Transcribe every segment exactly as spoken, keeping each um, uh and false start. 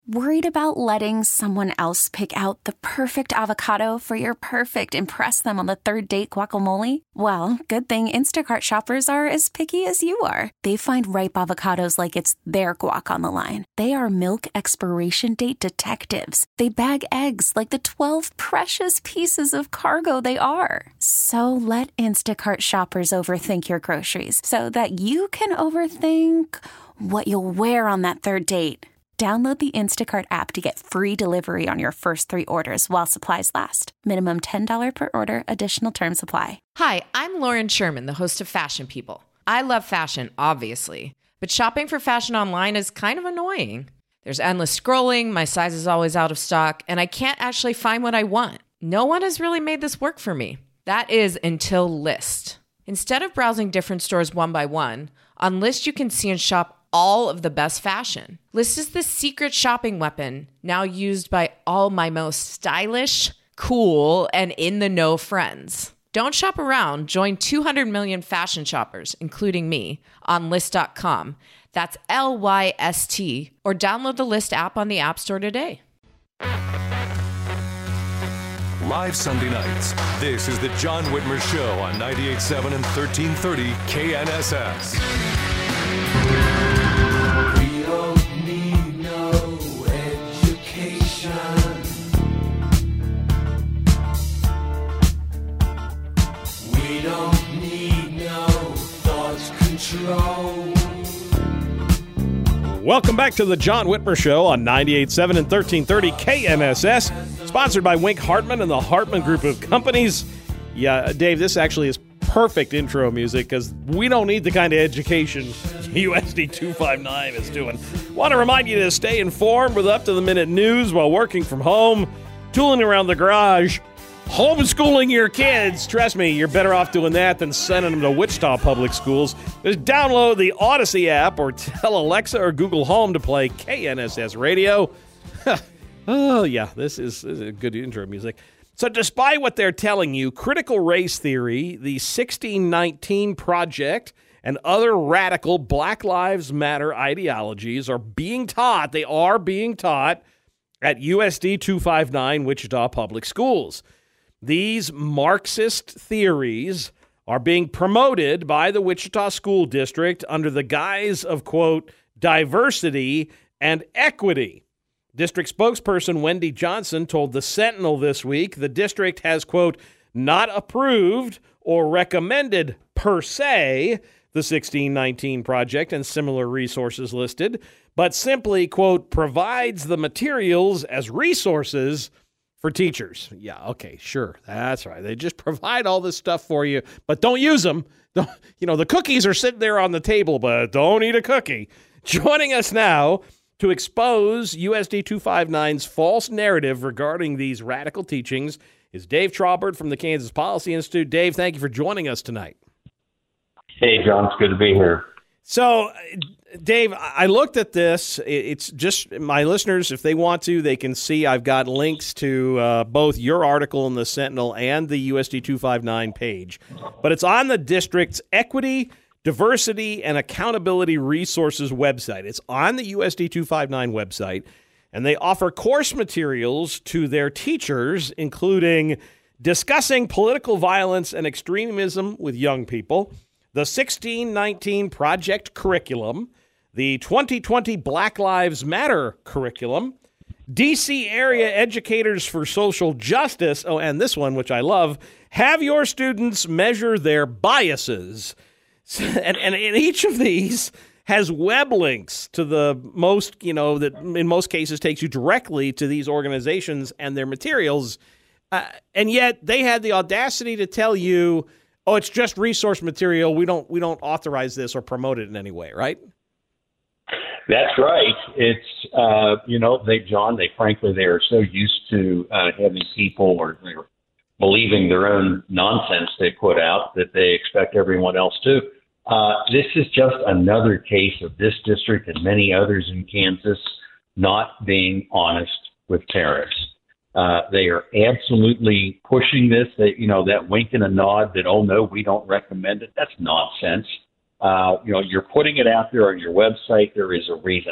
Worried about letting someone else pick out the perfect avocado for your perfect impress them on the third date guacamole? Well, good thing Instacart shoppers are as picky as you are. They find ripe avocados like it's their guac on the line. They are milk expiration date detectives. They bag eggs like the twelve precious pieces of cargo they are. So let Instacart shoppers overthink your groceries so that you can overthink what you'll wear on that third date. Download the Instacart app to get free delivery on your first three orders while supplies last. Minimum ten dollars per order. Additional terms apply. Hi, I'm Lauren Sherman, the host of Fashion People. I love fashion, obviously, but shopping for fashion online is kind of annoying. There's endless scrolling, my size is always out of stock, and I can't actually find what I want. No one has really made this work for me. That is until Lyst. Instead of browsing different stores one by one, on Lyst you can see and shop all of the best fashion. Lyst is the secret shopping weapon now used by all my most stylish, cool, and in-the-know friends. Don't shop around. Join two hundred million fashion shoppers, including me, on Lyst dot com. That's L Y S T. Or download the Lyst app on the App Store today. Live Sunday nights, this is the John Whitmer Show on ninety-eight point seven and thirteen thirty K N S S. Welcome back to the John Whitmer Show on ninety-eight point seven and thirteen thirty K N S S, sponsored by Wink Hartman and the Hartman Group of Companies. Yeah, Dave, this actually is perfect intro music because we don't need the kind of education U S D two fifty-nine is doing. Want to remind you to stay informed with up-to-the-minute news while working from home, tooling around the garage, homeschooling your kids. Trust me, you're better off doing that than sending them to Wichita Public Schools. Just download the Odyssey app or tell Alexa or Google Home to play K N S S Radio. Oh, yeah, this is, this is a good intro music. So despite what they're telling you, critical race theory, the sixteen nineteen Project, and other radical Black Lives Matter ideologies are being taught, they are being taught at U S D two fifty-nine Wichita Public Schools. These Marxist theories are being promoted by the Wichita School District under the guise of, quote, diversity and equity. District spokesperson Wendy Johnson told the Sentinel this week the district has, quote, not approved or recommended per se the sixteen nineteen Project and similar resources listed, but simply, quote, provides the materials as resources for teachers. Yeah, okay, sure. That's right. They just provide all this stuff for you, but don't use them. Don't, you know, the cookies are sitting there on the table, but don't eat a cookie. Joining us now to expose U S D two fifty-nine's false narrative regarding these radical teachings is Dave Traubert from the Kansas Policy Institute. Dave, thank you for joining us tonight. Hey, John, it's good to be here. So, Dave, I looked at this. It's just my listeners, if they want to, they can see I've got links to uh, both your article in the Sentinel and the U S D two fifty-nine page. But it's on the district's Equity, Diversity, and Accountability Resources website. It's on the U S D two fifty-nine website, and they offer course materials to their teachers, including discussing political violence and extremism with young people, the sixteen nineteen Project curriculum, the twenty twenty Black Lives Matter curriculum, D C area educators for social justice, oh, and this one, which I love, have your students measure their biases. And, and, and each of these has web links to the most, you know, that in most cases takes you directly to these organizations and their materials. Uh, and yet they had the audacity to tell you, oh, it's just resource material. We don't we don't authorize this or promote it in any way, right? That's right. It's, uh, you know, they, John, they frankly, they are so used to uh, having people or they're believing their own nonsense they put out that they expect everyone else to. Uh, this is just another case of this district and many others in Kansas not being honest with parents. Uh, they are absolutely pushing this. They, you know, that wink and a nod that, oh, no, we don't recommend it. That's nonsense. Uh, you know, you're putting it out there on your website. There is a reason.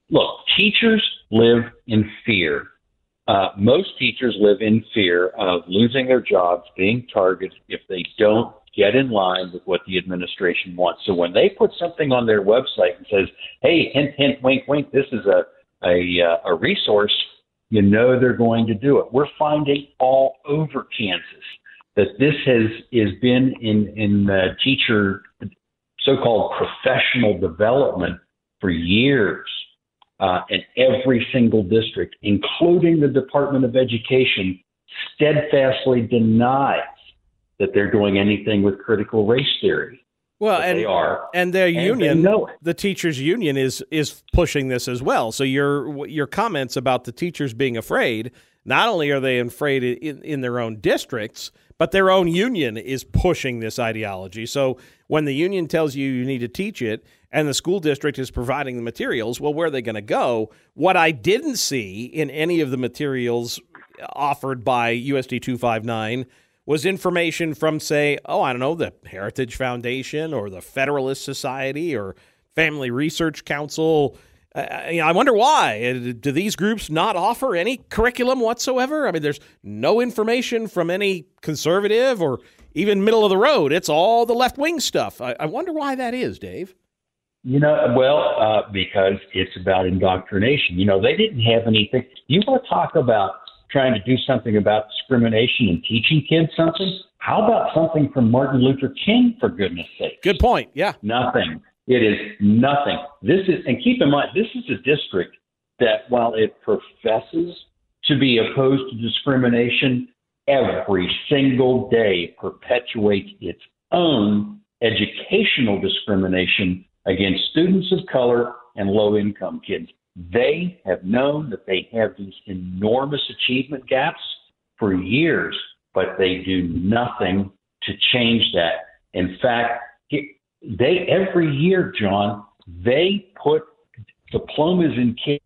look, teachers live in fear. Uh, most teachers live in fear of losing their jobs, being targeted if they don't get in line with what the administration wants. So when they put something on their website and says, hey, hint, hint, wink, wink, this is a, a, uh, a resource, you know they're going to do it. We're finding all over Kansas that this has is been in, in uh, teacher so-called professional development for years. Uh, and every single district, including the Department of Education, steadfastly denies that they're doing anything with critical race theory. Well, but and they are, and their and union, they know it. the teachers' union, is is pushing this as well. So your your comments about the teachers being afraid, not only are they afraid in, in their own districts, but their own union is pushing this ideology. So when the union tells you you need to teach it, and the school district is providing the materials, well, where are they going to go? What I didn't see in any of the materials offered by U S D two fifty-nine was information from, say, oh, I don't know, the Heritage Foundation or the Federalist Society or Family Research Council. Uh, you know, I wonder why. Do these groups not offer any curriculum whatsoever? I mean, there's no information from any conservative or even middle of the road. It's all the left-wing stuff. I, I wonder why that is, Dave. You know, well, uh, because it's about indoctrination. You know, they didn't have anything. You want to talk about trying to do something about discrimination and teaching kids something? How about something from Martin Luther King, for goodness sake? Good point, yeah. Nothing. It is nothing. This is, and keep in mind, this is a district that, while it professes to be opposed to discrimination, every single day perpetuates its own educational discrimination against students of color and low-income kids. They have known that they have these enormous achievement gaps for years, but they do nothing to change that. In fact, they every year, John, they put diplomas in kids'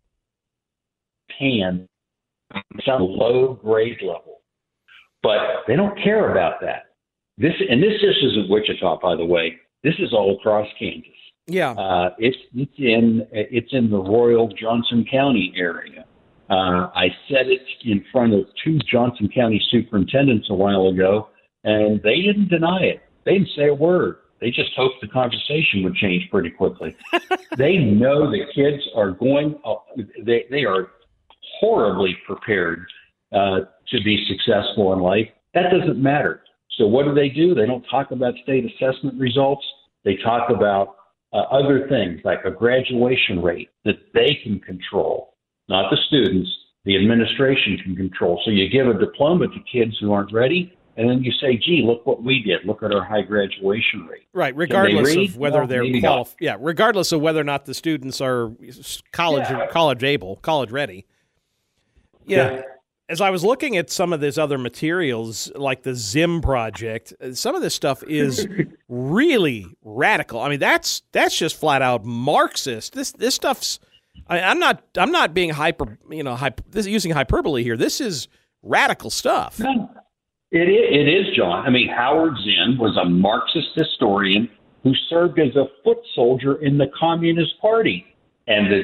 hands at some low grade level, but they don't care about that. This and this just isn't Wichita, by the way. This is all across Kansas. Yeah, uh, it's it's in it's in the Royal Johnson County area. Uh, I said it in front of two Johnson County superintendents a while ago, and they didn't deny it. They didn't say a word. They just hoped the conversation would change pretty quickly. They know the kids are going. Uh, they they are horribly prepared uh, to be successful in life. That doesn't matter. So what do they do? They don't talk about state assessment results. They talk about Uh, other things like a graduation rate that they can control, not the students, the administration can control. So you give a diploma to kids who aren't ready, and then you say, gee, look what we did. Look at our high graduation rate. Right, regardless they of whether well, they're qualified. Yeah, regardless of whether or not the students are college yeah. college able, college ready. Yeah. yeah. As I was looking at some of these other materials, like the Zim project, some of this stuff is really radical. I mean, that's that's just flat out Marxist. This this stuff's. I, I'm not I'm not being hyper you know hyper, this using hyperbole here. This is radical stuff. No, it is, it is, John. I mean, Howard Zinn was a Marxist historian who served as a foot soldier in the Communist Party. And the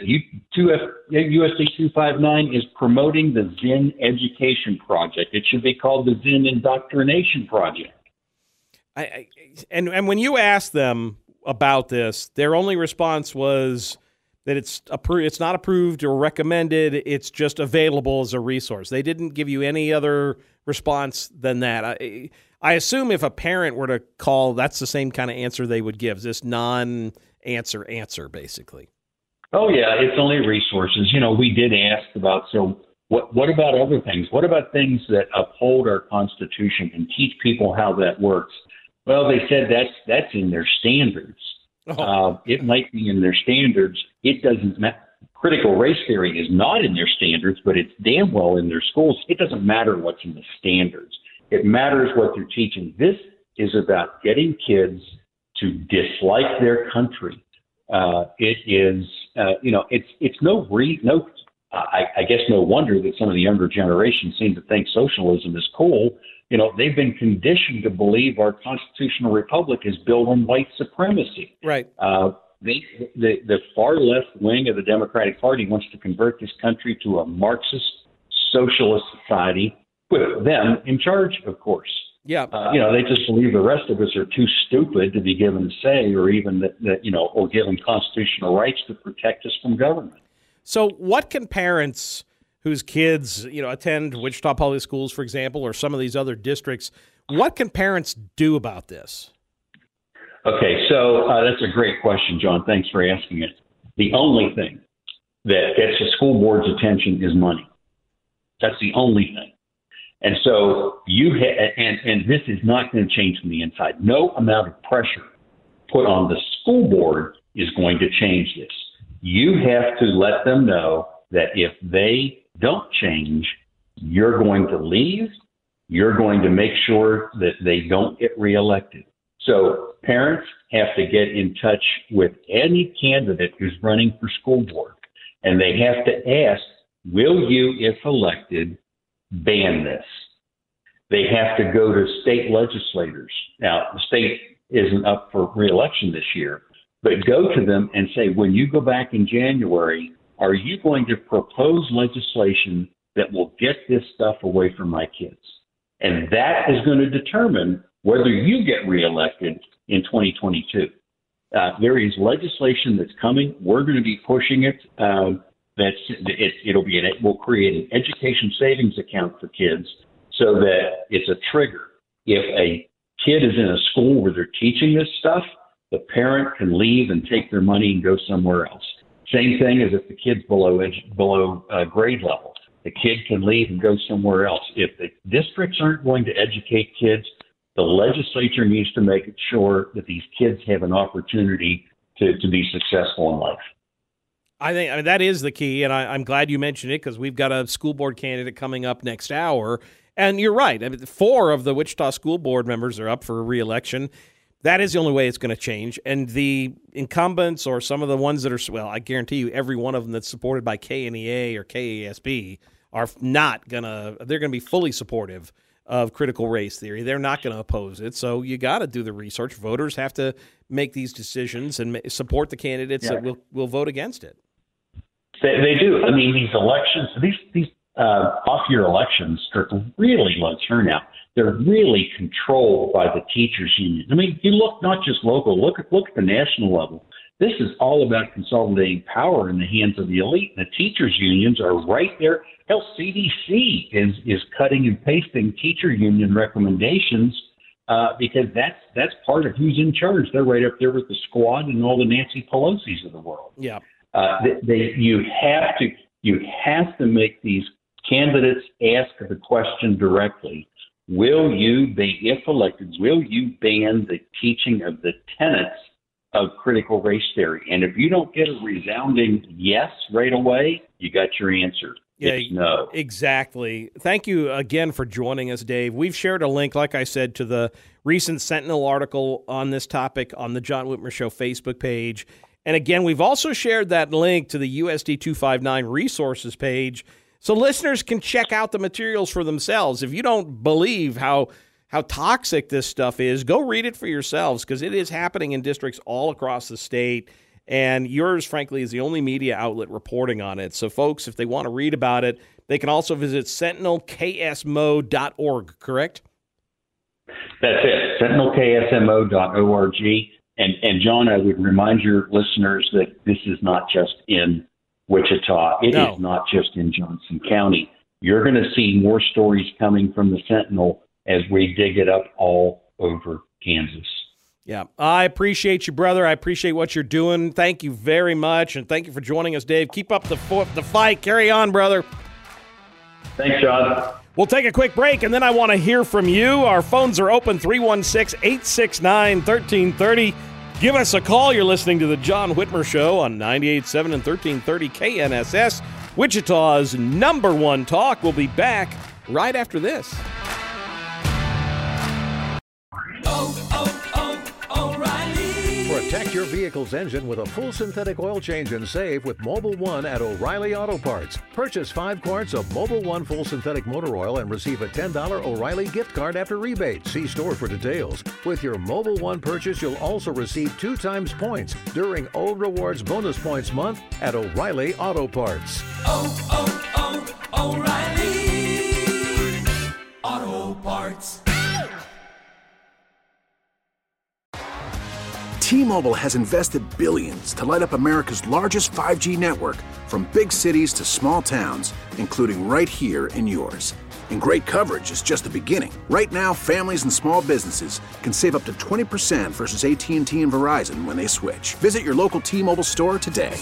U S D two fifty-nine is promoting the Zinn Education Project. It should be called the Zinn Indoctrination Project. I, I, and and when you asked them about this, their only response was that it's appro- it's not approved or recommended. It's just available as a resource. They didn't give you any other response than that. I, I assume if a parent were to call, that's the same kind of answer they would give. This non-answer answer, basically. Oh, yeah, it's only resources. You know, we did ask about, so what What about other things? What about things that uphold our Constitution and teach people how that works? Well, they said that's, that's in their standards. Oh. Uh, it might be in their standards. It doesn't matter. Critical race theory is not in their standards, but it's damn well in their schools. It doesn't matter what's in the standards. It matters what they're teaching. This is about getting kids to dislike their country. Uh, it is, uh, you know, it's it's no re- no. I, I guess no wonder that some of the younger generation seem to think socialism is cool. You know, they've been conditioned to believe our constitutional republic is built on white supremacy. Right. Uh, they, the, the far left wing of the Democratic Party wants to convert this country to a Marxist socialist society with them in charge, of course. Yeah. Uh, you know, they just believe the rest of us are too stupid to be given a say or even that, that, you know, or given constitutional rights to protect us from government. So what can parents whose kids, you know, attend Wichita Public Schools, for example, or some of these other districts, what can parents do about this? Okay, so uh, that's a great question, John. Thanks for asking it. The only thing that gets the school board's attention is money. That's the only thing. And so you ha- and and this is not going to change from the inside. No amount of pressure put on the school board is going to change this. You have to let them know that if they don't change, you're going to leave. You're going to make sure that they don't get reelected. So parents have to get in touch with any candidate who's running for school board, and they have to ask, will you, if elected, ban this? They have to go to state legislators. Now, the state isn't up for reelection this year, but go to them and say, when you go back in January, are you going to propose legislation that will get this stuff away from my kids? And that is going to determine whether you get reelected in twenty twenty-two. Uh, there is legislation that's coming. We're going to be pushing it. Um, that's it, it'll be an, we'll create an education savings account for kids so that it's a trigger. If a kid is in a school where they're teaching this stuff, the parent can leave and take their money and go somewhere else. Same thing as if the kid's below edu- below uh, grade level. The kid can leave and go somewhere else. If the districts aren't going to educate kids, the legislature needs to make sure that these kids have an opportunity to, to be successful in life. I think I mean, that is the key, and I, I'm glad you mentioned it because we've got a school board candidate coming up next hour. And you're right. I mean, four of the Wichita school board members are up for re-election. That is the only way it's going to change. And the incumbents or some of the ones that are, well, I guarantee you every one of them that's supported by K N E A or K A S B are not going to, they're going to be fully supportive of critical race theory. They're not going to oppose it. So you got to do the research. Voters have to make these decisions and support the candidates yeah. that will, will vote against it. They, they do. I mean, these elections, these, these uh, off-year elections are really low turnout. They're really controlled by the teachers union. I mean, you look not just local, look at, look at the national level. This is all about consolidating power in the hands of the elite. The teachers unions are right there. Hell, C D C is, is cutting and pasting teacher union recommendations uh, because that's that's part of who's in charge. They're right up there with the squad and all the Nancy Pelosi's of the world. Yeah, uh, they, they you have to you have to make these candidates ask the question directly. Will you, be, if elected, will you ban the teaching of the tenets of critical race theory? And if you don't get a resounding yes right away, you got your answer. Yeah, it's no. Exactly. Thank you again for joining us, Dave. We've shared a link, like I said, to the recent Sentinel article on this topic on the John Whitmer Show Facebook page. And again, we've also shared that link to the U S D two fifty-nine resources page so listeners can check out the materials for themselves. If you don't believe how how toxic this stuff is, go read it for yourselves because it is happening in districts all across the state. And yours, frankly, is the only media outlet reporting on it. So, folks, if they want to read about it, they can also visit sentinel k s m o dot org, correct? That's it, sentinel k s m o dot org. And, and, John, I would remind your listeners that this is not just in Wichita. It no. is not just in Johnson County. You're going to see more stories coming from the Sentinel as we dig it up all over Kansas. Yeah, I appreciate you, brother. I appreciate what you're doing. Thank you very much, and thank you for joining us, Dave. Keep up the fo- the fight. Carry on, brother. Thanks, John. We'll take a quick break, and then I want to hear from you. Our phones are open, three one six, eight six nine, one three three zero. Give us a call. You're listening to the John Whitmer Show on ninety-eight point seven and thirteen thirty K N S S, Wichita's number one talk. We'll be back right after this. Protect your vehicle's engine with a full synthetic oil change and save with Mobil one at O'Reilly Auto Parts. Purchase five quarts of Mobil one full synthetic motor oil and receive a ten dollars O'Reilly gift card after rebate. See store for details. With your Mobil one purchase, you'll also receive two times points during Old Rewards Bonus Points Month at O'Reilly Auto Parts. Oh, oh, oh, O'Reilly Auto Parts. T-Mobile has invested billions to light up America's largest five G network, from big cities to small towns, including right here in yours. And great coverage is just the beginning. Right now, families and small businesses can save up to twenty percent versus A T and T and Verizon when they switch. Visit your local T-Mobile store today.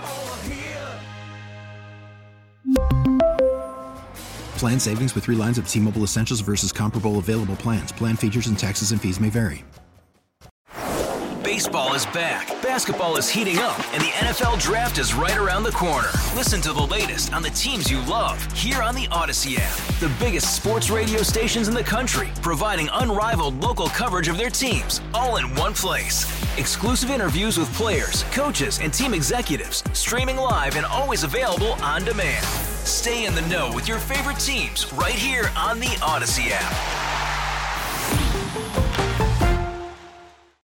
Plan savings with three lines of T-Mobile Essentials versus comparable available plans. Plan features and taxes and fees may vary. Baseball is back, basketball is heating up, and the N F L Draft is right around the corner. Listen to the latest on the teams you love here on the Odyssey app. The biggest sports radio stations in the country, providing unrivaled local coverage of their teams, all in one place. Exclusive interviews with players, coaches, and team executives, streaming live and always available on demand. Stay in the know with your favorite teams right here on the Odyssey app.